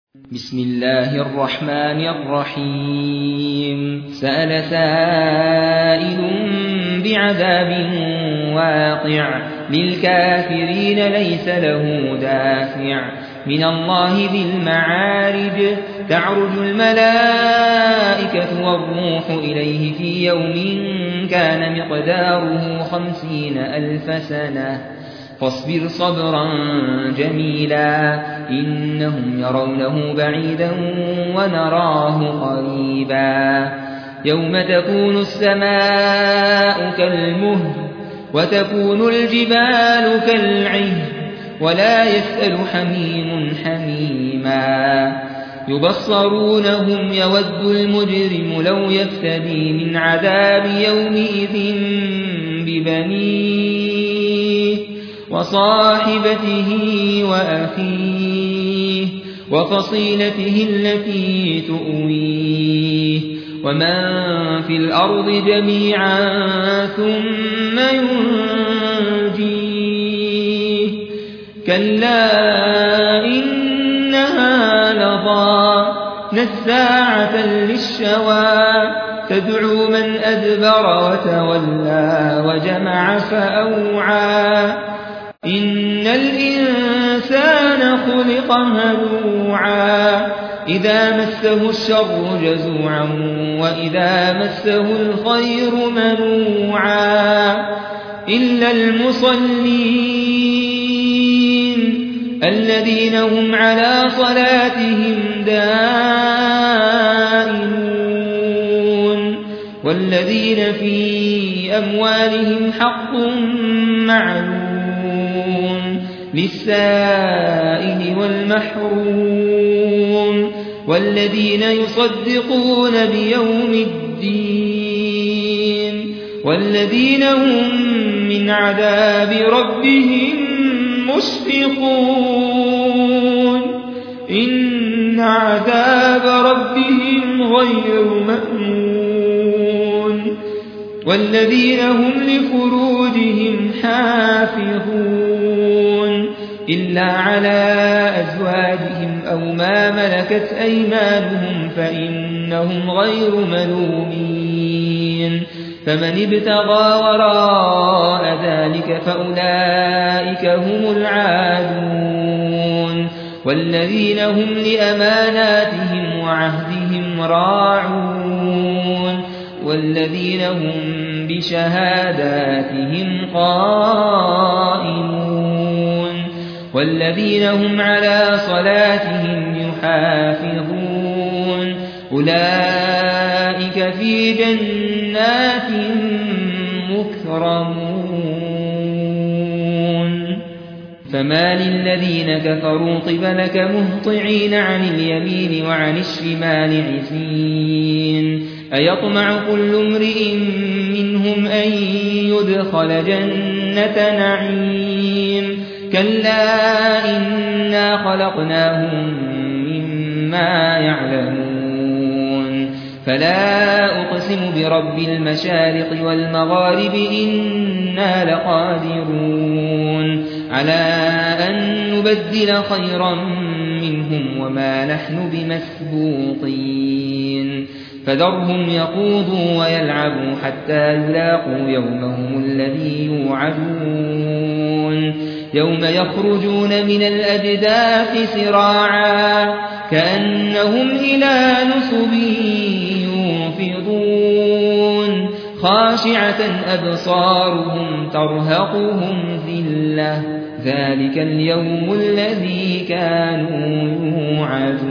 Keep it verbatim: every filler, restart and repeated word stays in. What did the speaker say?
بسم الله الرحمن الرحيم سأل سائل بعذاب واقع للكافرين ليس له دافع من الله ذي المعارج تعرج الملائكة والروح إليه في يوم كان مقداره خمسين ألف سنة فاصبر صبرا جميلا إنهم يرونه بعيدا ونراه قريبا يوم تكون السماء كالمهل وتكون الجبال كالعهن ولا يسأل حميم حميما يبصرونهم يود المجرم لو يفتدي من عذاب يومئذ ببنيه وصاحبته وأخيه وفصيلته التي تؤويه ومن في الأرض جميعا ثم ينجيه كلا إنها لظى نزاعة للشوى تدعو من أدبر وتولى وجمع فأوعى إن الإنسان خلق هلوعا إذا مسه الشر جزوعا وإذا مسه الخير منوعا إلا المصلين الذين هم على صلاتهم دائمون والذين في أموالهم حق معلوم للسائل والمحروم والذين يصدقون بيوم الدين والذين هم من عذاب ربهم مشفقون إن عذاب ربهم غير مأمون والذين هم لفروجهم حافظون إلا على أزواجهم أو ما ملكت أيمانهم فإنهم غير ملومين فمن ابتغى وراء ذلك فأولئك هم العادون والذين هم لأماناتهم وعهدهم راعون والذين هم بشهاداتهم قائمون والذين هم على صلاتهم يحافظون أولئك في جنات مكرمون فما للذين كفروا قبلك مهطعين عن اليمين وعن الشمال عزين أيطمع كل امرئ منهم أن يدخل جنة نعيم كلا إنا خلقناهم مما يعلمون فلا أقسم برب المشارق والمغارب إنا لقادرون على أن نبدل خيرا منهم وما نحن بمسبوقين فذرهم يخوضوا ويلعبوا حتى يلاقوا يومهم الذي يوعدون يوم يخرجون من الأجداث سراعا كأنهم إلى نصب يوفضون خاشعة أبصارهم ترهقهم ذلة ذلك اليوم الذي كانوا يوعدون